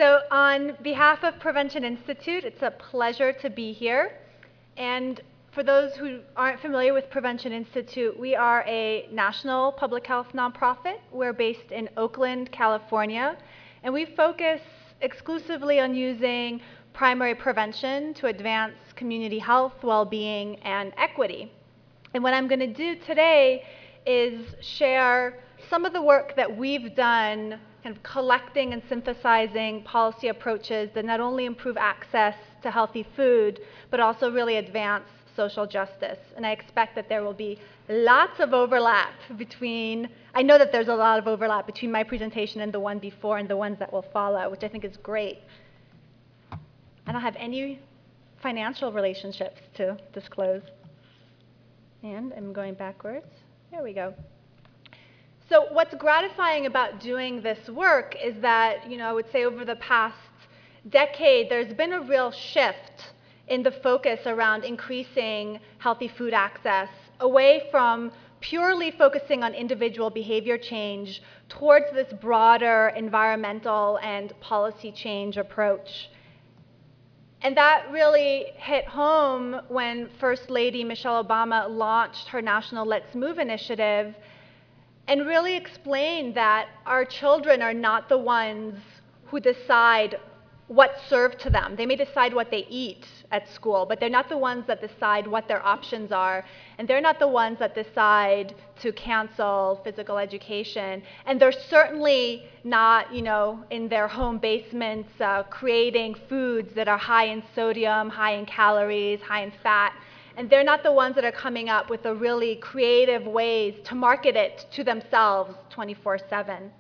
So on behalf of Prevention Institute, it's a pleasure to be here. And for those who aren't familiar with Prevention Institute, we are a national public health nonprofit. We're based in Oakland, California, and we focus exclusively on using primary prevention to advance community health, well-being, and equity. And what I'm going to do today is share some of the work that we've done kind of collecting and synthesizing policy approaches that not only improve access to healthy food, but also really advance social justice. And I expect that there will be lots of overlap between, I know that there's a lot of overlap between my presentation and the one before and the ones that will follow, which I think is great. I don't have any financial relationships to disclose. And I'm going backwards. There we go. So what's gratifying about doing this work is that, I would say over the past decade, there's been a real shift in the focus around increasing healthy food access away from purely focusing on individual behavior change towards this broader environmental and policy change approach. And that really hit home when First Lady Michelle Obama launched her National Let's Move initiative and really explained that our children are not the ones who decide what's served to them. They may decide what they eat at school, but they're not the ones that decide what their options are. And they're not the ones that decide to cancel physical education. And they're certainly not, in their home basements creating foods that are high in sodium, high in calories, high in fat. And they're not the ones that are coming up with the really creative ways to market it to themselves 24/7.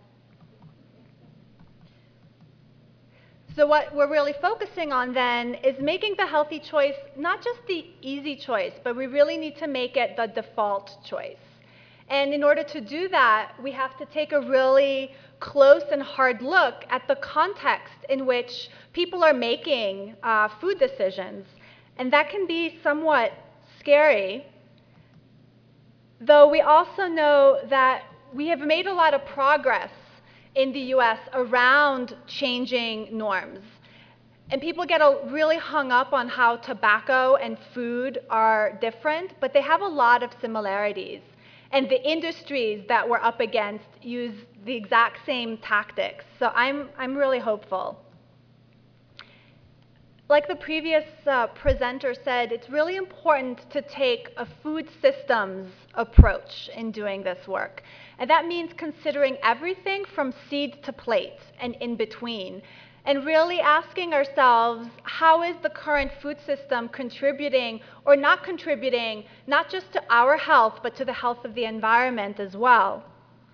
So what we're really focusing on then is making the healthy choice not just the easy choice, but we really need to make it the default choice. And in order to do that, we have to take a really close and hard look at the context in which people are making food decisions. And that can be somewhat scary, though we also know that we have made a lot of progress in the US around changing norms. And people get really hung up on how tobacco and food are different, but they have a lot of similarities. And the industries that we're up against use the exact same tactics. So I'm really hopeful. Like the previous presenter said, it's really important to take a food systems approach in doing this work. And that means considering everything from seed to plate and in between, and really asking ourselves, how is the current food system contributing or not contributing, not just to our health, but to the health of the environment as well?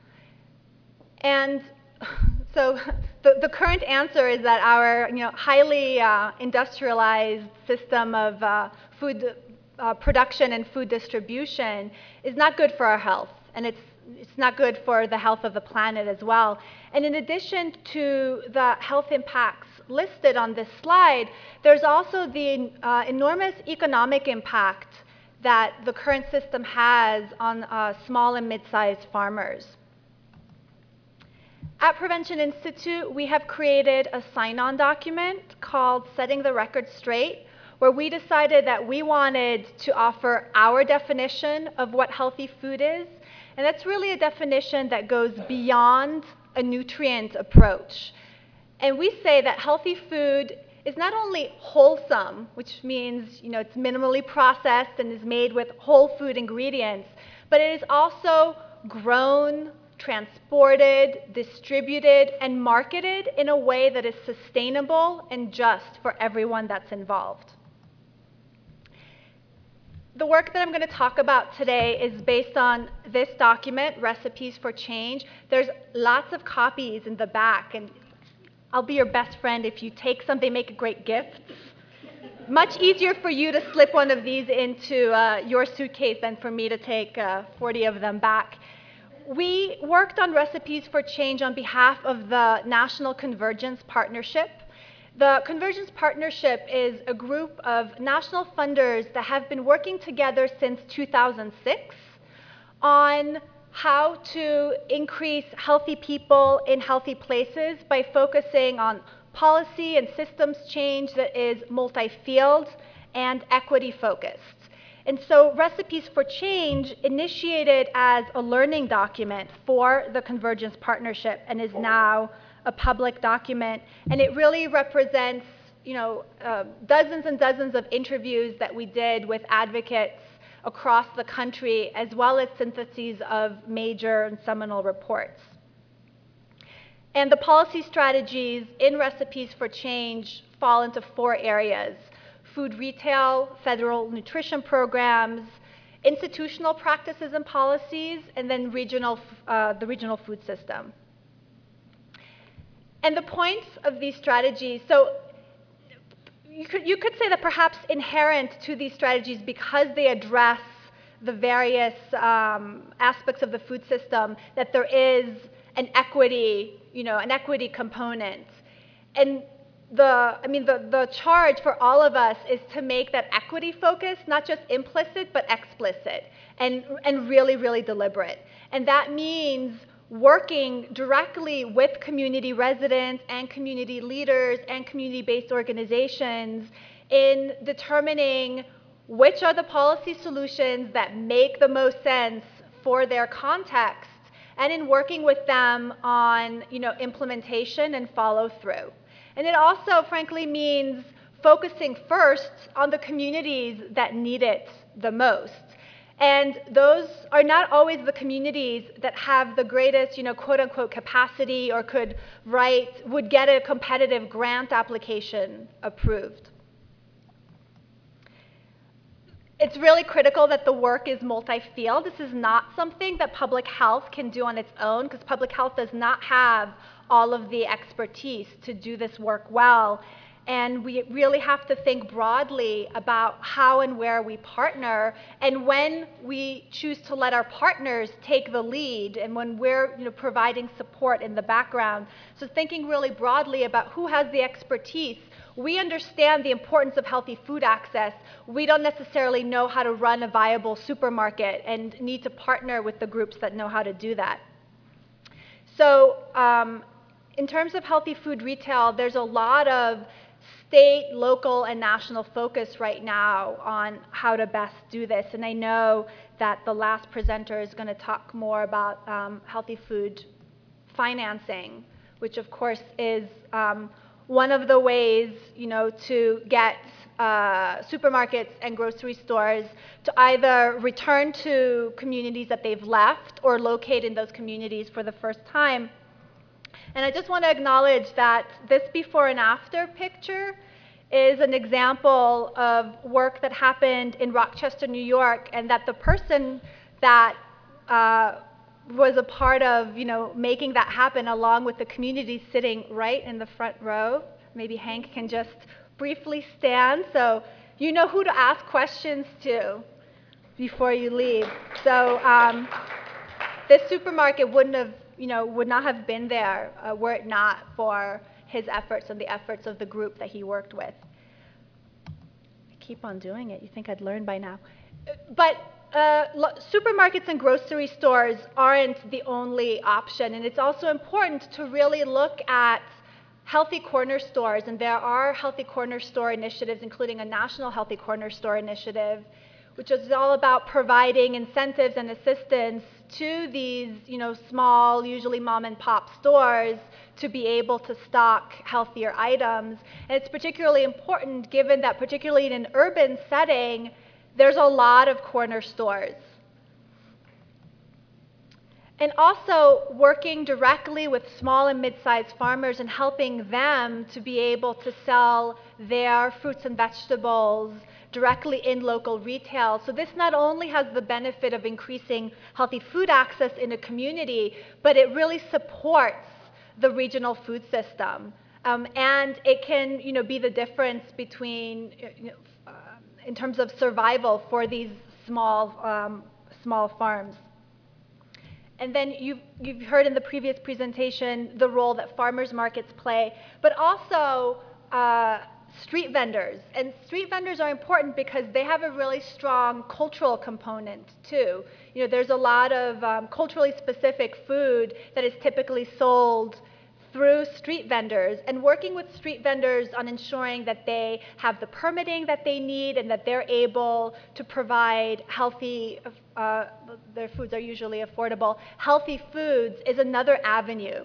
And so the current answer is that our highly industrialized system of food production and food distribution is not good for our health, and it's not good for the health of the planet as well. And in addition to the health impacts listed on this slide, there's also the enormous economic impact that the current system has on small and mid-sized farmers. At Prevention Institute, we have created a sign-on document called Setting the Record Straight, where we decided that we wanted to offer our definition of what healthy food is. And that's really a definition that goes beyond a nutrient approach. And we say that healthy food is not only wholesome, which means it's minimally processed and is made with whole food ingredients, but it is also grown, transported, distributed, and marketed in a way that is sustainable and just for everyone that's involved. The work that I'm going to talk about today is based on this document, Recipes for Change. There's lots of copies in the back, and I'll be your best friend if you take some. They make great gifts. Much easier for you to slip one of these into your suitcase than for me to take 40 of them back. We worked on Recipes for Change on behalf of the National Convergence Partnership. The Convergence Partnership is a group of national funders that have been working together since 2006 on how to increase healthy people in healthy places by focusing on policy and systems change that is multi-field and equity-focused. And so Recipes for Change initiated as a learning document for the Convergence Partnership and is now a public document. And it really represents, dozens and dozens of interviews that we did with advocates across the country, as well as syntheses of major and seminal reports. And the policy strategies in Recipes for Change fall into 4 areas: food retail, federal nutrition programs, institutional practices and policies, and then the regional food system. And the points of these strategies, so you could say that perhaps inherent to these strategies, because they address the various aspects of the food system, that there is an equity component. And the charge for all of us is to make that equity focus not just implicit, but explicit, and really, really deliberate. And that means working directly with community residents and community leaders and community-based organizations in determining which are the policy solutions that make the most sense for their context, and in working with them on implementation and follow-through. And it also, frankly, means focusing first on the communities that need it the most. And those are not always the communities that have the greatest, quote-unquote capacity, or would get a competitive grant application approved. It's really critical that the work is multi-field. This is not something that public health can do on its own, because public health does not have all of the expertise to do this work well. And we really have to think broadly about how and where we partner, and when we choose to let our partners take the lead, and when we're providing support in the background. So thinking really broadly about who has the expertise. We understand the importance of healthy food access. We don't necessarily know how to run a viable supermarket and need to partner with the groups that know how to do that. So in terms of healthy food retail, there's a lot of state, local, and national focus right now on how to best do this. And I know that the last presenter is going to talk more about healthy food financing, which of course is one of the ways, to get supermarkets and grocery stores to either return to communities that they've left or locate in those communities for the first time. And I just want to acknowledge that this before and after picture is an example of work that happened in Rochester, New York, and that the person that was a part of making that happen, along with the community, sitting right in the front row. Maybe Hank can just briefly stand, so you know who to ask questions to before you leave. So this supermarket would not have been there were it not for his efforts and the efforts of the group that he worked with. I keep on doing it. You think I'd learn by now. But supermarkets and grocery stores aren't the only option, and it's also important to really look at healthy corner stores, and there are healthy corner store initiatives, including a national healthy corner store initiative, which is all about providing incentives and assistance to these small, usually mom and pop stores, to be able to stock healthier items. And it's particularly important given that, particularly in an urban setting, there's a lot of corner stores. And also working directly with small and mid-sized farmers and helping them to be able to sell their fruits and vegetables directly in local retail. So this not only has the benefit of increasing healthy food access in a community, but it really supports the regional food system. And it can be the difference between, in terms of survival for these small farms. And then you've heard in the previous presentation the role that farmers markets play, but also street vendors. And street vendors are important because they have a really strong cultural component too. There's a lot of culturally specific food that is typically sold through street vendors and working with street vendors on ensuring that they have the permitting that they need and that they're able to provide healthy, their foods are usually affordable, healthy foods is another avenue.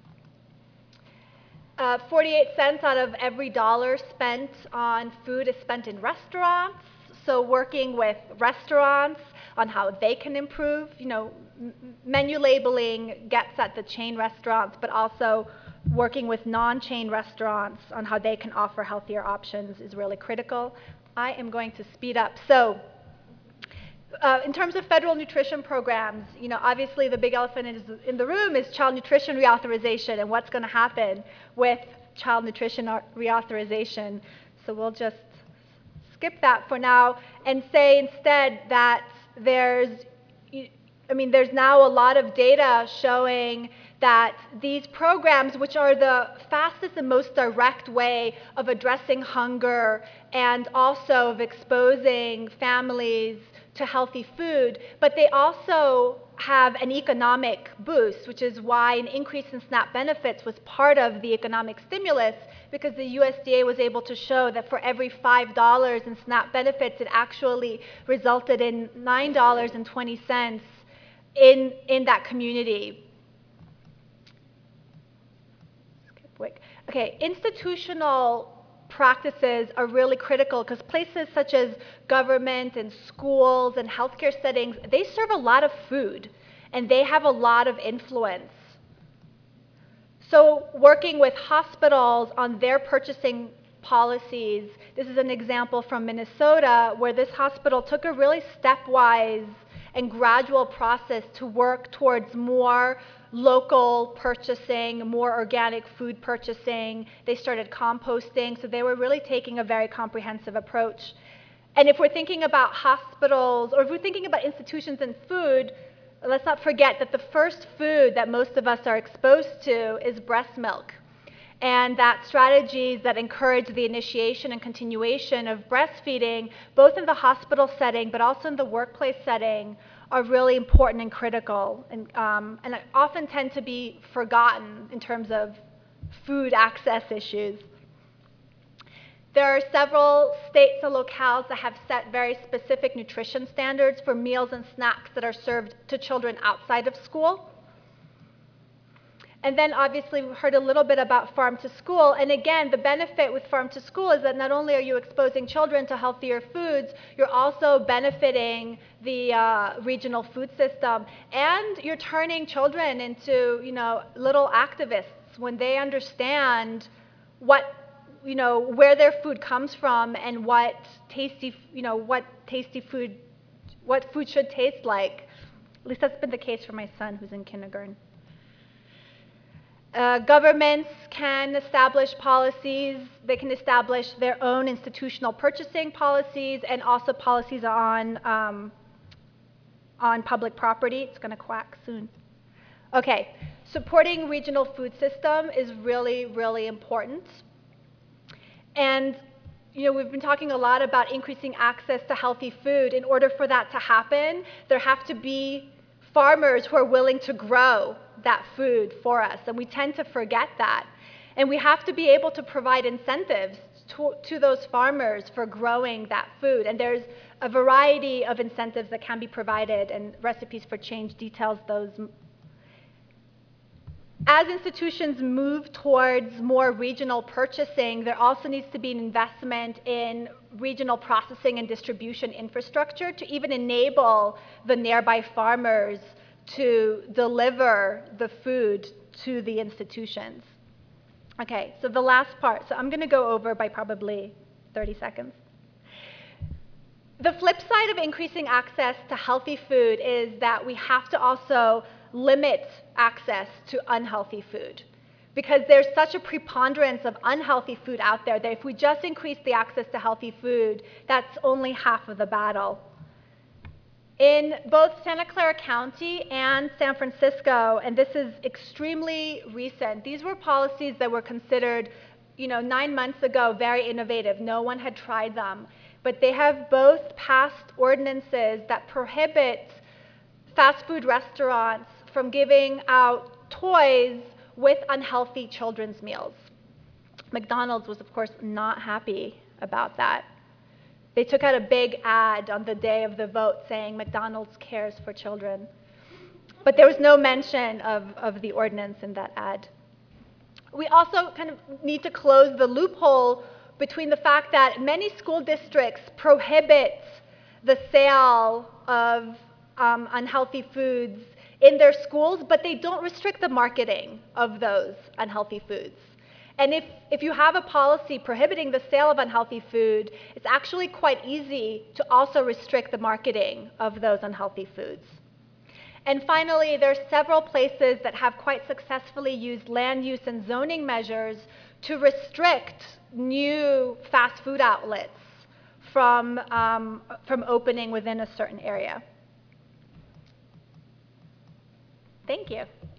48 cents out of every dollar spent on food is spent in restaurants. So working with restaurants on how they can improve, menu labeling gets at the chain restaurants, but also working with non-chain restaurants on how they can offer healthier options is really critical. I am going to speed up. So in terms of federal nutrition programs, obviously the big elephant in the room is child nutrition reauthorization and what's going to happen with child nutrition reauthorization. So we'll just skip that for now and say instead that there's now a lot of data showing that these programs, which are the fastest and most direct way of addressing hunger and also of exposing families to healthy food, but they also have an economic boost, which is why an increase in SNAP benefits was part of the economic stimulus, because the USDA was able to show that for every $5 in SNAP benefits, it actually resulted in $9.20 in that community. Okay, institutional practices are really critical because places such as government and schools and healthcare settings, they serve a lot of food and they have a lot of influence. So working with hospitals on their purchasing policies, this is an example from Minnesota where this hospital took a really stepwise and gradual process to work towards more local purchasing, more organic food purchasing. They started composting, so they were really taking a very comprehensive approach. And if we're thinking about hospitals, or if we're thinking about institutions and food, let's not forget that the first food that most of us are exposed to is breast milk. And that strategies that encourage the initiation and continuation of breastfeeding, both in the hospital setting but also in the workplace setting, are really important and critical, and often tend to be forgotten in terms of food access issues. There are several states and locales that have set very specific nutrition standards for meals and snacks that are served to children outside of school. And then obviously we heard a little bit about farm to school. And again, the benefit with farm to school is that not only are you exposing children to healthier foods, you're also benefiting the regional food system. And you're turning children into, little activists when they understand what, where their food comes from and what food should taste like. At least that's been the case for my son who's in kindergarten. Governments can establish policies. They can establish their own institutional purchasing policies and also policies on public property. It's going to quack soon. Okay, supporting regional food system is really, really important. And we've been talking a lot about increasing access to healthy food. In order for that to happen, there have to be farmers who are willing to grow that food for us, and we tend to forget that. And we have to be able to provide incentives to those farmers for growing that food. And there's a variety of incentives that can be provided, and Recipes for Change details those. As institutions move towards more regional purchasing, there also needs to be an investment in regional processing and distribution infrastructure to even enable the nearby farmers to deliver the food to the institutions. Okay, so the last part. So I'm going to go over by probably 30 seconds. The flip side of increasing access to healthy food is that we have to also limit access to unhealthy food, because there's such a preponderance of unhealthy food out there that if we just increase the access to healthy food, that's only half of the battle. In both Santa Clara County and San Francisco, and this is extremely recent, these were policies that were considered, 9 months ago, very innovative. No one had tried them. But they have both passed ordinances that prohibit fast food restaurants from giving out toys with unhealthy children's meals. McDonald's was, of course, not happy about that. They took out a big ad on the day of the vote saying McDonald's cares for children. But there was no mention of the ordinance in that ad. We also kind of need to close the loophole between the fact that many school districts prohibit the sale of unhealthy foods in their schools, but they don't restrict the marketing of those unhealthy foods. And if you have a policy prohibiting the sale of unhealthy food, it's actually quite easy to also restrict the marketing of those unhealthy foods. And finally, there are several places that have quite successfully used land use and zoning measures to restrict new fast food outlets from opening within a certain area. Thank you.